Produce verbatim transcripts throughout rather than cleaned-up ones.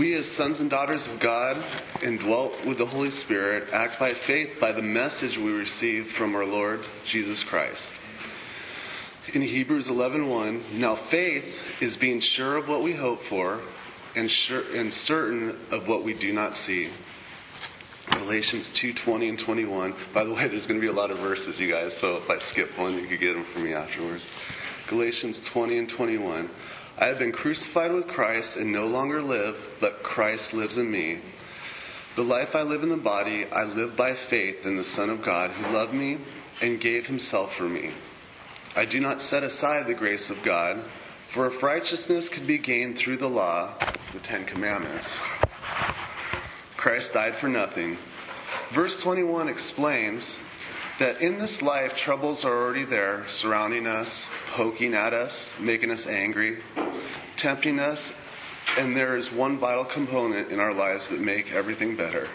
We, as sons and daughters of God, indwelt with the Holy Spirit, act by faith by the message we received from our Lord Jesus Christ. In Hebrews eleven one, now faith is being sure of what we hope for and, sure, and certain of what we do not see. Galatians two twenty and twenty-one. By the way, there's going to be a lot of verses, you guys, so if I skip one, you could get them for me afterwards. Galatians twenty and twenty-one. I have been crucified with Christ and no longer live, but Christ lives in me. The life I live in the body, I live by faith in the Son of God who loved me and gave himself for me. I do not set aside the grace of God, for if righteousness could be gained through the law, the Ten Commandments, Christ died for nothing. Verse twenty-one explains that in this life, troubles are already there, surrounding us, poking at us, making us angry, tempting us, and there is one vital component in our lives that make everything better.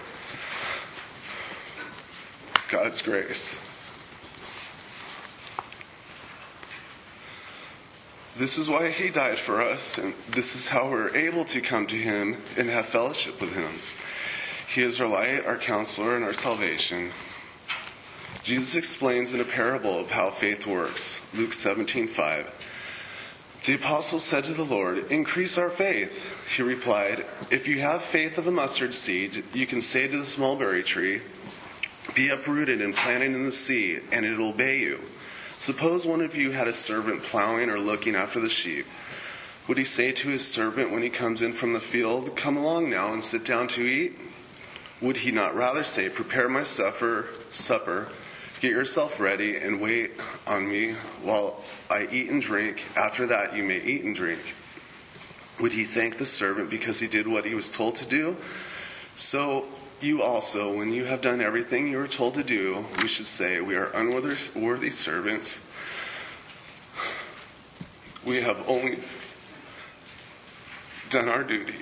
God's grace. This is why he died for us, and this is how we're able to come to him and have fellowship with him. He is our light, our counselor, and our salvation. Jesus explains in a parable of how faith works. Luke seventeen five. The apostles said to the Lord, "Increase our faith." He replied, "If you have faith of a mustard seed, you can say to this mulberry tree, 'Be uprooted and planted in the sea,' and it will obey you. Suppose one of you had a servant plowing or looking after the sheep. Would he say to his servant when he comes in from the field, 'Come along now and sit down to eat'? Would he not rather say, 'Prepare my supper, supper, get yourself ready, and wait on me while I eat and drink. After that you may eat and drink'? Would he thank the servant because he did what he was told to do? So you also, when you have done everything you were told to do, you should say, 'We are unworthy servants. We have only done our duty.'"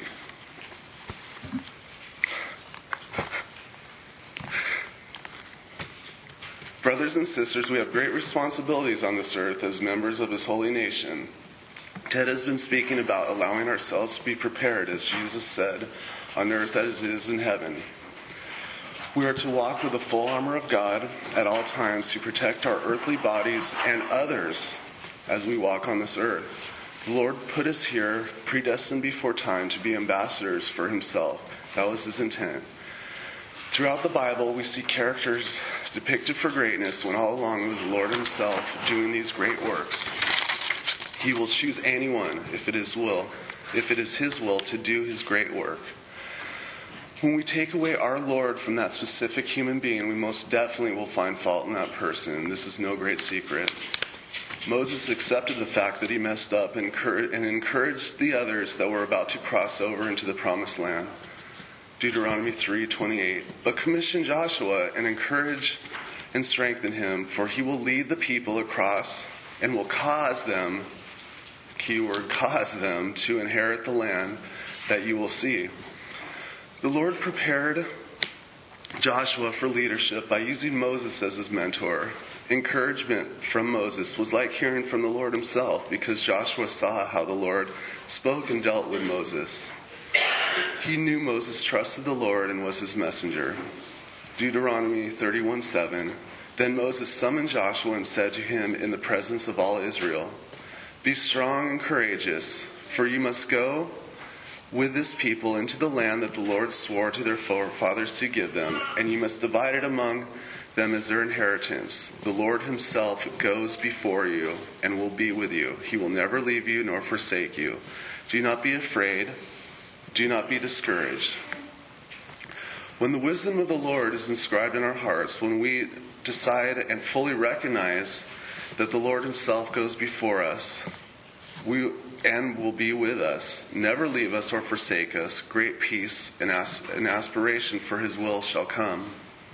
Brothers and sisters, we have great responsibilities on this earth as members of his holy nation. Ted has been speaking about allowing ourselves to be prepared, as Jesus said, on earth as it is in heaven. We are to walk with the full armor of God at all times to protect our earthly bodies and others as we walk on this earth. The Lord put us here, predestined before time, to be ambassadors for himself. That was his intent. Throughout the Bible, we see characters depicted for greatness when all along it was the Lord himself doing these great works. He will choose anyone if it is will, if it is his will to do his great work. When we take away our Lord from that specific human being, we most definitely will find fault in that person. This is no great secret. Moses accepted the fact that he messed up and encouraged the others that were about to cross over into the promised land. Deuteronomy three twenty-eight. But commission Joshua and encourage and strengthen him, for he will lead the people across and will cause them, keyword, cause them to inherit the land that you will see. The Lord prepared Joshua for leadership by using Moses as his mentor. Encouragement from Moses was like hearing from the Lord himself, because Joshua saw how the Lord spoke and dealt with Moses. He knew Moses trusted the Lord and was his messenger. Deuteronomy thirty-one seven. Then Moses summoned Joshua and said to him in the presence of all Israel, "Be strong and courageous, for you must go with this people into the land that the Lord swore to their forefathers to give them, and you must divide it among them as their inheritance. The Lord himself goes before you and will be with you. He will never leave you nor forsake you. Do not be afraid. Do not be discouraged." When the wisdom of the Lord is inscribed in our hearts, when we decide and fully recognize that the Lord himself goes before us, we and will be with us, never leave us or forsake us, great peace and, as, and aspiration for his will shall come.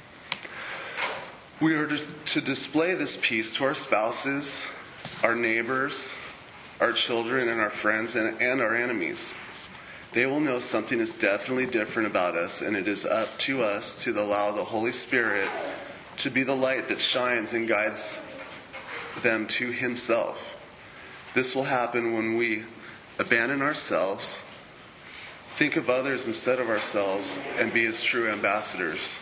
We are to, to display this peace to our spouses, our neighbors, our children, and our friends, and, and our enemies. They will know something is definitely different about us, and it is up to us to allow the Holy Spirit to be the light that shines and guides them to himself. This will happen when we abandon ourselves, think of others instead of ourselves, and be his true ambassadors.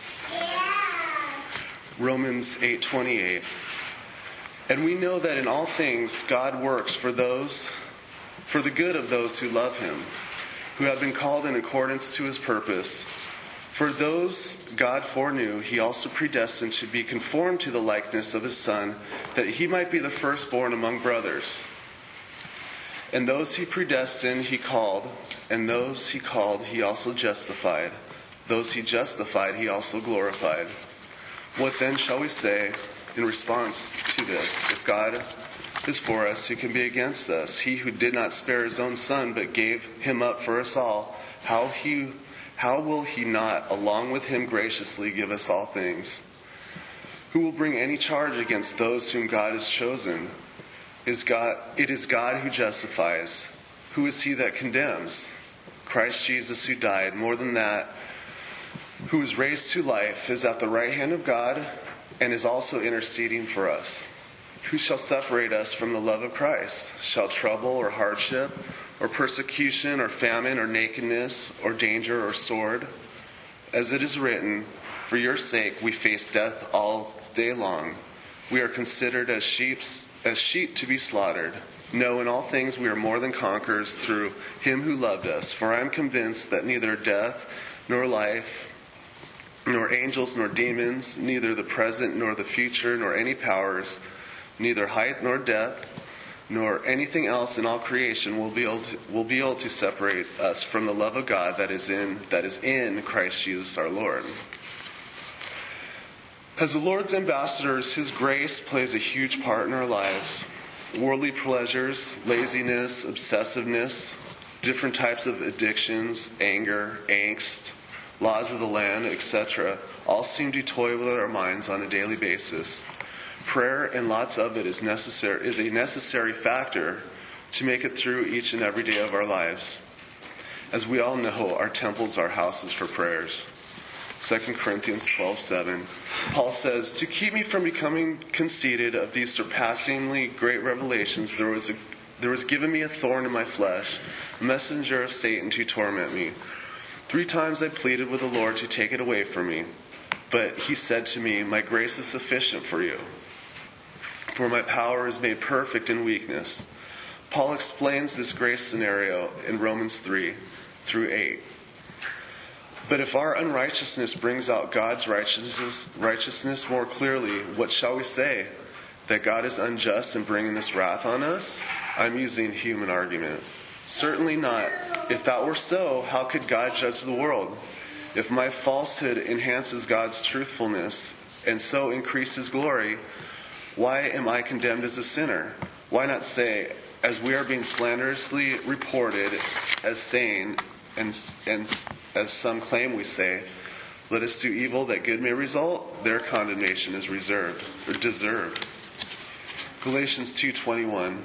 Romans eight twenty-eight. And we know that in all things God works for those, for the good of those who love him, who have been called in accordance to his purpose. For those God foreknew, he also predestined to be conformed to the likeness of his Son, that he might be the firstborn among brothers. And those he predestined, he called, and those he called, he also justified. Those he justified, he also glorified. What then shall we say in response to this? If God is for us, who can be against us? He who did not spare his own Son, but gave him up for us all, how he how will he not, along with him, graciously give us all things? Who will bring any charge against those whom God has chosen? Is God, it is God who justifies. Who is he that condemns? Christ Jesus, who died, more than that, who was raised to life, is at the right hand of God, and is also interceding for us. Who shall separate us from the love of Christ? Shall trouble or hardship, or persecution, or famine, or nakedness, or danger, or sword? As it is written, for your sake we face death all day long. We are considered as sheep, as sheep to be slaughtered. No, in all things we are more than conquerors through him who loved us. For I am convinced that neither death, nor life, nor angels, nor demons, neither the present, nor the future, nor any powers, neither height, nor depth, nor anything else in all creation will be able to, will be able to separate us from the love of God that is in that is in Christ Jesus our Lord. As the Lord's ambassadors, his grace plays a huge part in our lives. Worldly pleasures, laziness, obsessiveness, different types of addictions, anger, angst, laws of the land, et cetera, all seem to toy with our minds on a daily basis. Prayer, and lots of it, is necessary is a necessary factor to make it through each and every day of our lives. As we all know, our temples are houses for prayers. Second Corinthians twelve seven. Paul says, to keep me from becoming conceited of these surpassingly great revelations, there was a, there was given me a thorn in my flesh, a messenger of Satan to torment me. Three times I pleaded with the Lord to take it away from me. But he said to me, my grace is sufficient for you, for my power is made perfect in weakness. Paul explains this grace scenario in Romans three through eight. But if our unrighteousness brings out God's righteousness, righteousness more clearly, what shall we say? That God is unjust in bringing this wrath on us? I'm using human argument. Certainly not. If that were so, how could God judge the world? If my falsehood enhances God's truthfulness and so increases glory, why am I condemned as a sinner? Why not say, as we are being slanderously reported as saying, and, and as some claim we say, let us do evil that good may result? Their condemnation is reserved, or deserved. Galatians two twenty-one.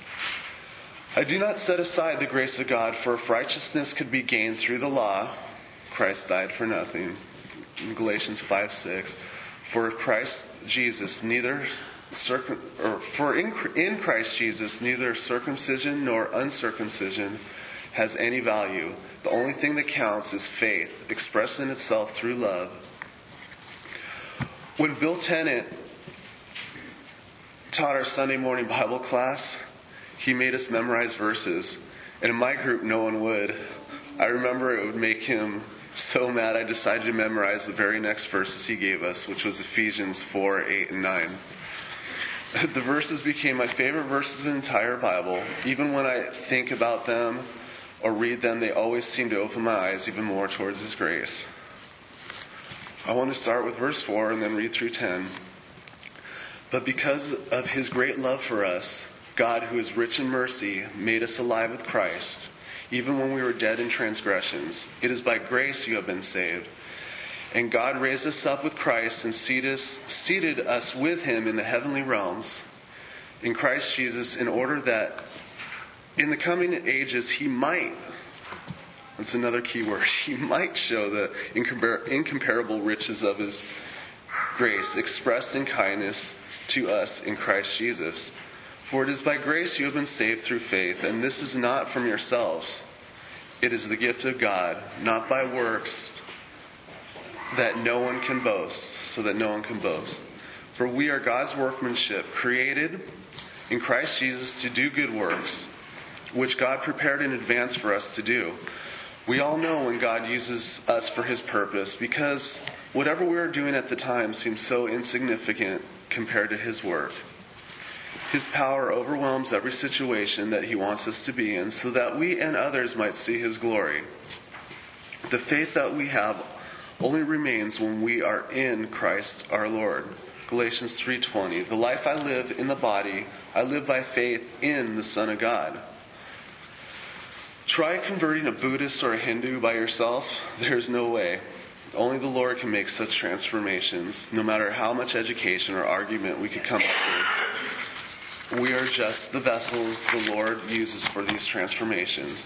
I do not set aside the grace of God, for if righteousness could be gained through the law, Christ died for nothing. In Galatians five six. For Christ Jesus neither circum or for in, in Christ Jesus neither circumcision nor uncircumcision has any value. The only thing that counts is faith, expressed in itself through love. When Bill Tennant taught our Sunday morning Bible class, he made us memorize verses. And in my group, no one would. I remember it would make him so mad I decided to memorize the very next verses he gave us, which was Ephesians four, eight, and nine. The verses became my favorite verses in the entire Bible. Even when I think about them or read them, they always seem to open my eyes even more towards His grace. I want to start with verse four and then read through ten. But because of His great love for us, God, who is rich in mercy, made us alive with Christ, even when we were dead in transgressions. It is by grace you have been saved. And God raised us up with Christ and seated us, seated us with Him in the heavenly realms in Christ Jesus, in order that in the coming ages He might, that's another key word, He might show the incompar- incomparable riches of His grace expressed in kindness to us in Christ Jesus. For it is by grace you have been saved through faith, and this is not from yourselves. It is the gift of God, not by works, that no one can boast, so that no one can boast. For we are God's workmanship, created in Christ Jesus to do good works, which God prepared in advance for us to do. We all know when God uses us for His purpose, because whatever we are doing at the time seems so insignificant compared to His work. His power overwhelms every situation that He wants us to be in, so that we and others might see His glory. The faith that we have only remains when we are in Christ our Lord. Galatians three twenty. The life I live in the body, I live by faith in the Son of God. Try converting a Buddhist or a Hindu by yourself. There's no way. Only the Lord can make such transformations, no matter how much education or argument we could come up with. We are just the vessels the Lord uses for these transformations.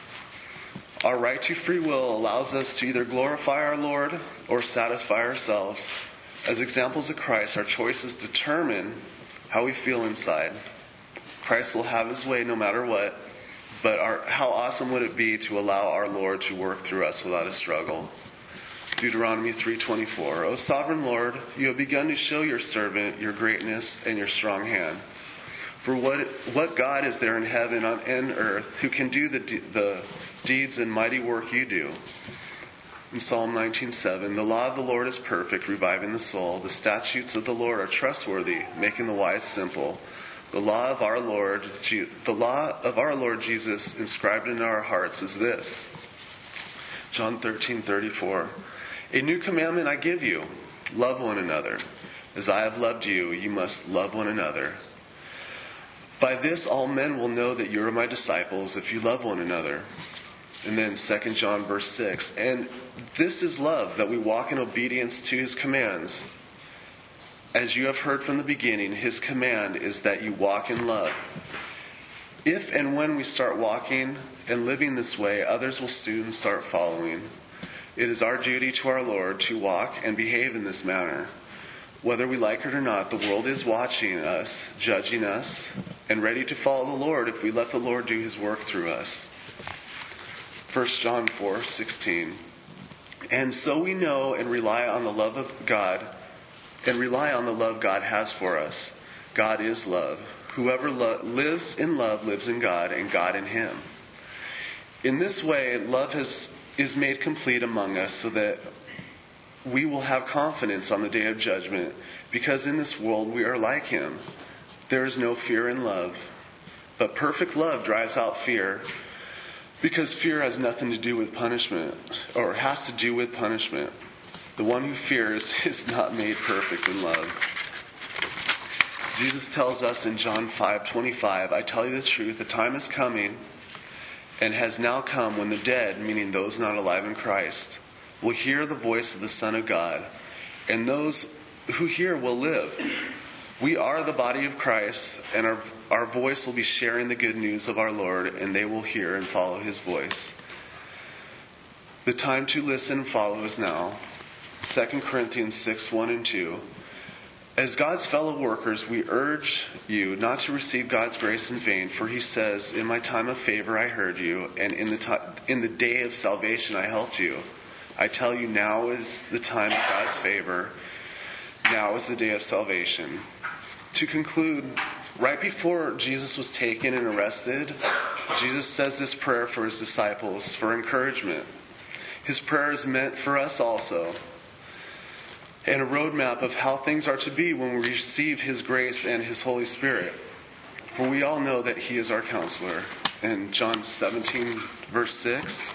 Our right to free will allows us to either glorify our Lord or satisfy ourselves. As examples of Christ, our choices determine how we feel inside. Christ will have His way no matter what, but our, how awesome would it be to allow our Lord to work through us without a struggle? Deuteronomy three twenty-four. O sovereign Lord, you have begun to show your servant your greatness and your strong hand. For what what God is there in heaven and earth who can do the the deeds and mighty work you do? In Psalm nineteen seven, the law of the Lord is perfect, reviving the soul. The statutes of the Lord are trustworthy, making the wise simple. The law of our Lord, the law of our Lord Jesus inscribed in our hearts is this. John thirteen thirty-four. A new commandment I give you, love one another. As I have loved you, you must love one another. By this all men will know that you are my disciples if you love one another. And then Second John verse six. And this is love, that we walk in obedience to His commands. As you have heard from the beginning, His command is that you walk in love. If and when we start walking and living this way, others will soon start following. It is our duty to our Lord to walk and behave in this manner. Whether we like it or not, the world is watching us, judging us, and ready to follow the Lord if we let the Lord do His work through us. First John four sixteen. And so we know and rely on the love of God, and rely on the love God has for us. God is love. Whoever lo- lives in love lives in God, and God in him. In this way, love has, is made complete among us, so that we will have confidence on the day of judgment, because in this world we are like Him. There is no fear in love, but perfect love drives out fear, because fear has nothing to do with punishment, or has to do with punishment. The one who fears is not made perfect in love. Jesus tells us in John five twenty-five, I tell you the truth, the time is coming and has now come when the dead, meaning those not alive in Christ, will hear the voice of the Son of God, and those who hear will live. We are the body of Christ, and our, our voice will be sharing the good news of our Lord, and they will hear and follow His voice. The time to listen and follow is now. Second Corinthians six one and two. As God's fellow workers, we urge you not to receive God's grace in vain, for He says, in my time of favor I heard you, and in the t- in the day of salvation I helped you. I tell you, now is the time of God's favor. Now is the day of salvation. To conclude, right before Jesus was taken and arrested, Jesus says this prayer for His disciples for encouragement. His prayer is meant for us also, and a roadmap of how things are to be when we receive His grace and His Holy Spirit. For we all know that He is our counselor. In John seventeen, verse six,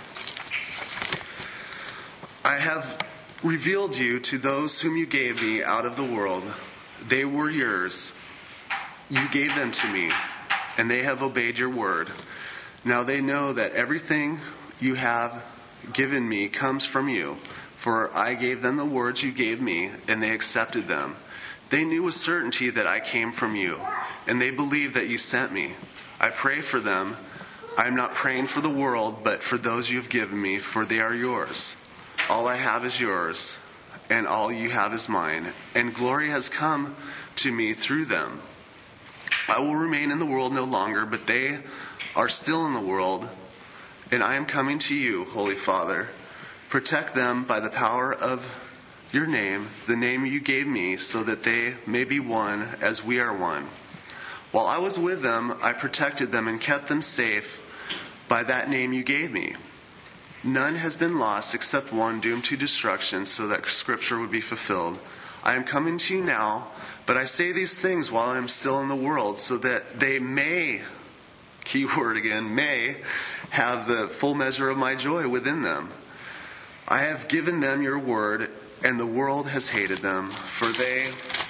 I have revealed you to those whom you gave me out of the world. They were yours. You gave them to me, and they have obeyed your word. Now they know that everything you have given me comes from you. For I gave them the words you gave me, and they accepted them. They knew with certainty that I came from you, and they believed that you sent me. I pray for them. I am not praying for the world, but for those you have given me, for they are yours. All I have is yours, and all you have is mine, and glory has come to me through them. I will remain in the world no longer, but they are still in the world, And I am coming to you, Holy Father. Protect them by the power of your name, the name you gave me, so that they may be one as we are one. While I was with them, I protected them and kept them safe by that name you gave me. None has been lost except one doomed to destruction, so that Scripture would be fulfilled. I am coming to you now, but I say these things while I am still in the world, so that they may, key word again, may have the full measure of my joy within them. I have given them your word, and the world has hated them, for they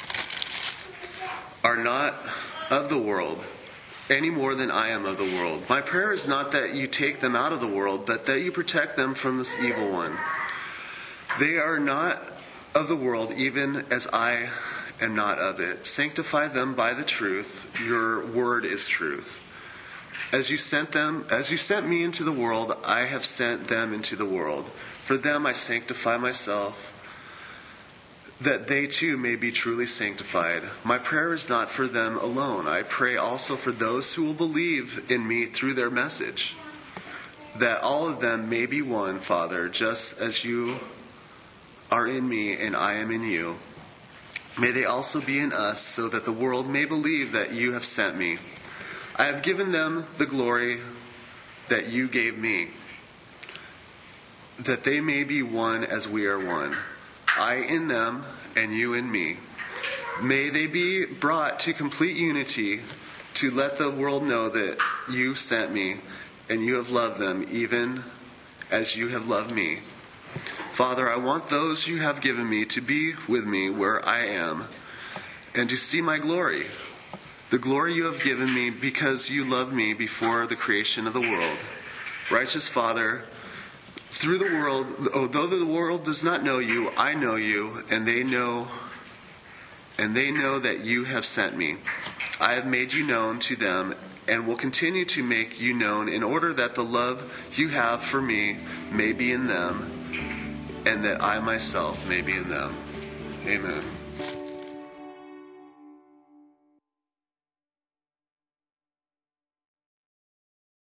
are not of the world, any more than I am of the world. My prayer is not that you take them out of the world, but that you protect them from this evil one. They are not of the world, even as I am not of it. Sanctify them by the truth. Your word is truth. As you sent them, as you sent me into the world, I have sent them into the world. For them I sanctify myself, that they too may be truly sanctified. My prayer is not for them alone. I pray also for those who will believe in me through their message, that all of them may be one, Father, just as you are in me and I am in you. May they also be in us, so that the world may believe that you have sent me. I have given them the glory that you gave me, that they may be one as we are one. I in them and you in me. May they be brought to complete unity, to let the world know that you sent me and you have loved them even as you have loved me. Father, I want those you have given me to be with me where I am and to see my glory, the glory you have given me because you loved me before the creation of the world. Righteous Father, through the world, although the world does not know you, I know you, and they know, and they know that you have sent me. I have made you known to them, and will continue to make you known, in order that the love you have for me may be in them, and that I myself may be in them. Amen.